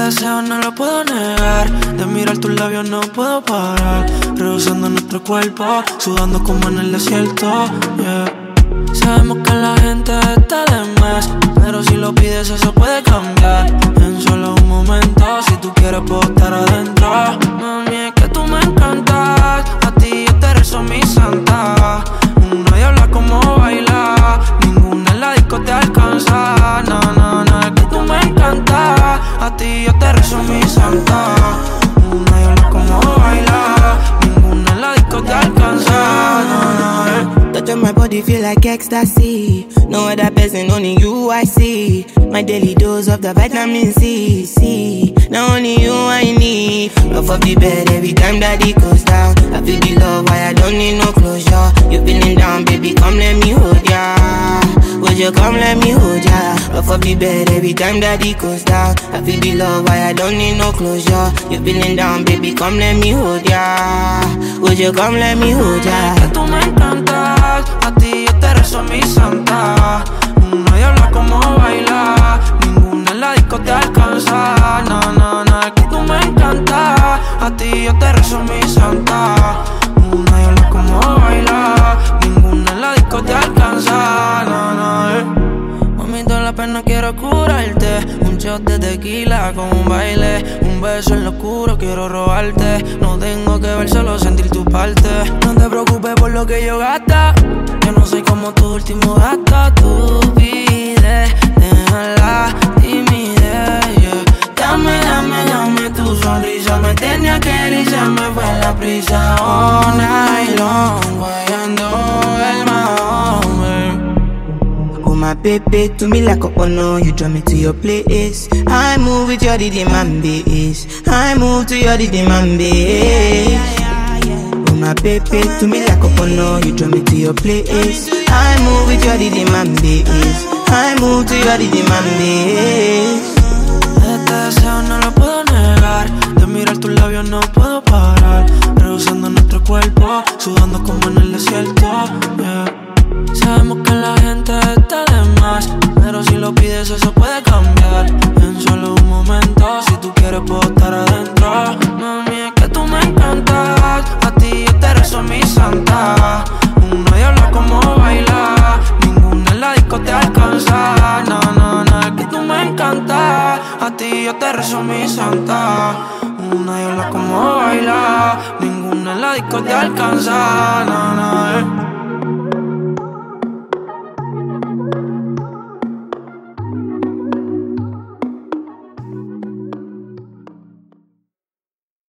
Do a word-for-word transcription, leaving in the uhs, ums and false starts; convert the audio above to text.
deseo no lo puedo negar. De mirar tus labios no puedo parar. Rehusando nuestro cuerpo, sudando como en el desierto, yeah. Sabemos que la gente está de más, pero si lo pides eso puede cambiar en solo un momento. Si tú quieres puedo estar adentro. Mami, es que tú me encantas. A ti yo te rezo mi santa. Una diabla como baila, ninguna en la disco te alcanza. No, no, no, es que tú me encantas. A ti yo te rezo mi santa. Una diabla como baila, ninguna en la disco te alcanza. No, no, eh. Touch on my body feel like ecstasy. No other person, only you I see. My daily dose of the vitamin C, C. Now only you I need. Off of the bed every time that it goes down. I feel the love, why I don't need no closure. You feeling down, baby, come let me hold ya. Would you come let me hold ya? Off of the bed every time that it goes down. I feel the love, why I don't need no closure. You feeling down, baby, come let me hold ya. Would you come let me hold ya? Que tú me encantas, a ti yo te rezo mi santa. Una diabla como baila, ninguna en la disco te alcanza. No, no, no, es que tú me encantas. A ti yo te rezo mi santa. Una diabla como baila, ninguna en la disco te alcanza. No, no, eh. Mami, toda la pena quiero curarte. Un shot de tequila con un baile. Un beso en lo oscuro, quiero robarte. No tengo que ver, solo sentir tu parte. No te preocupes por lo que yo gasta. Yo no soy como tu último gasto. Tú pides, deja la timidez, yeah. Dame, dame, dame tu sonrisa. Me tenía que ir y se me fue la prisa. All night long, guayando el Mahome. Oh my baby, to me like a honor. You draw me to your place. I move with your rhythm and bass. I move to your rhythm and bass. Oh my baby, to me like a honor. You draw me to your place. I move with your rhythm and bass. I move to your rhythm and bass. Este deseo no lo puedo negar. De mirar tus labios no puedo parar. Rehusando nuestro cuerpo, sudando como en el desierto, yeah. Sabemos que la gente está de más, pero si lo pides eso puede cambiar en solo un momento. Si tú quieres puedo estar adentro. Mami, es que tú me encantas. A ti yo te rezo mi santa. Una diabla como baila, ninguna en la disco te alcanza. No, no, no, es que tú me encantas. A ti yo te rezo mi santa. Una diabla como baila, ninguna en la disco te alcanza. No, no, eh.